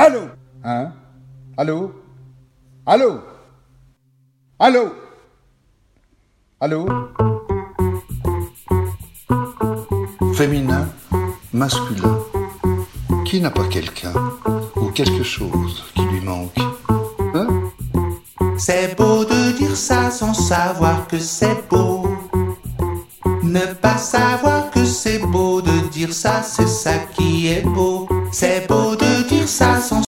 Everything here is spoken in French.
Allô? Hein? Allô? Allô? Allô? Allô? Féminin, masculin. Qui n'a pas quelqu'un ou quelque chose qui lui manque? Hein? C'est beau de dire ça sans savoir que c'est beau. Ne pas savoir que c'est beau de dire ça, c'est ça qui est beau. C'est beau de dire ça sans